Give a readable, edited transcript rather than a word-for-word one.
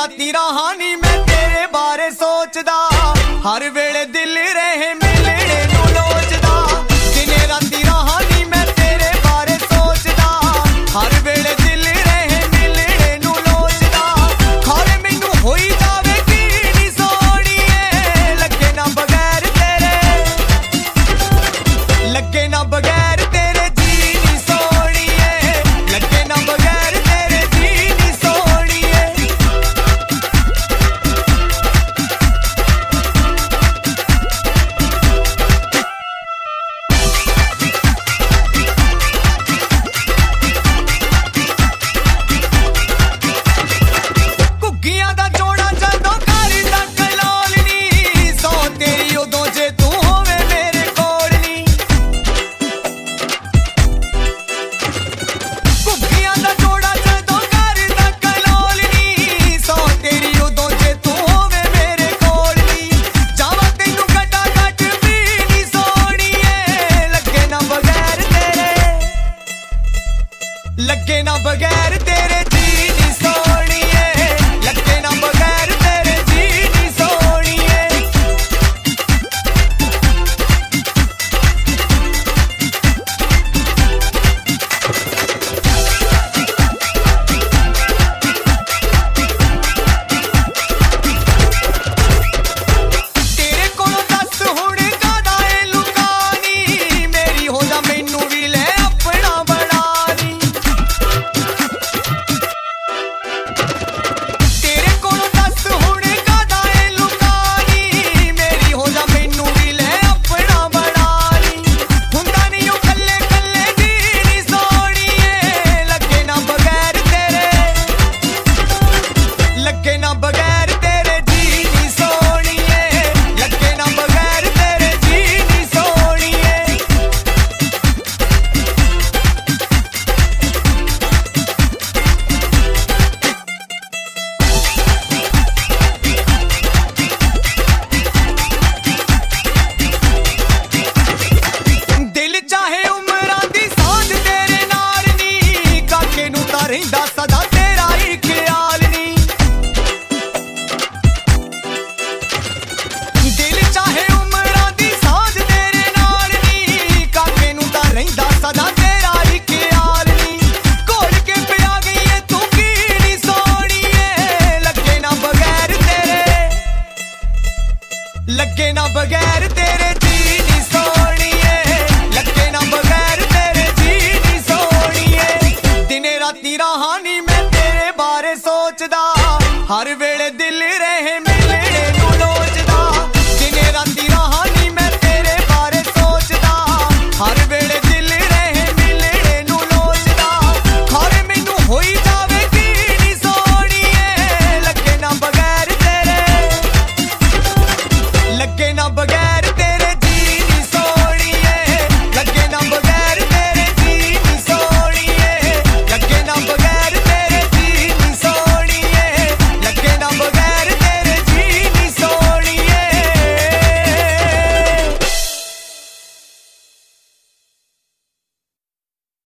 राती रहानी मैं तेरे बारे सोचदा, हर वेले दिल रहे मिलने नू लोचदा। दिने राती रहानी मैं तेरे बारे सोचदा, हर वेले दिल रहे मिलने नू लोचदा। खारे मैनू होई जावे की नी सोहणीए, लगे ना बगैर तेरे, लगे ना बगैर तेरे जी नी सोहणीए, लगे ना बगैर तेरे जी नी सोहणीए। घुग्गियां दा जोड़ा जदों घर तक लौलनी, सौ तेरी उदों जे तू होवे मेरे कोल नी। घुग्गियां दा जोड़ा जदों घर तक लौलनी, सौ तेरी उदों जे तू होवे मेरे कोल नी। जावां तैनू गड्डा गड्ड भी नी सोहणीए, लगे ना बगैर तेरे, लगे ना बगैर तेरे जी नी सोहणीए, लगे ना बगैर तेरे जी नी सोहणीए। तेरे कोलों दस हुण कादा ए लुकानी, मेरी हो जा मैनू भी ले अपना बनानी। तेरे कोलों दस हुण कादा ए लुकानी, मेरी हो जा मैनू भी ले अपना बनानी। हुंदा नहीं ओ कल्ले कल्ले जी नी सोहणीए, लगे ना बगैर तेरे, लगे ना बगैर तेरे जी नी सोहणीए, लगे ना बगैर तेरे जी नी सोहणीए। दिल चाहे उमरां दी सांझ तेरे नाल नी, काके नू तां रहिंदा सदा तेरा ही ख्याल नी। दिल चाहे उमरां दी सांझ तेरे नाल नी, काके नू तां रहिंदा सदा तेरा ही ख्याल नी। घोल के पिया गई है तू की नी सोहणीए, लगे ना बगैर तेरे, लगे ना बगैर तेरे जी नी सोहणीए, लगे ना बगैर तेरे जी नी सोहणीए। दिने राती रहानी मैं तेरे बारे सोचदा, हर वेले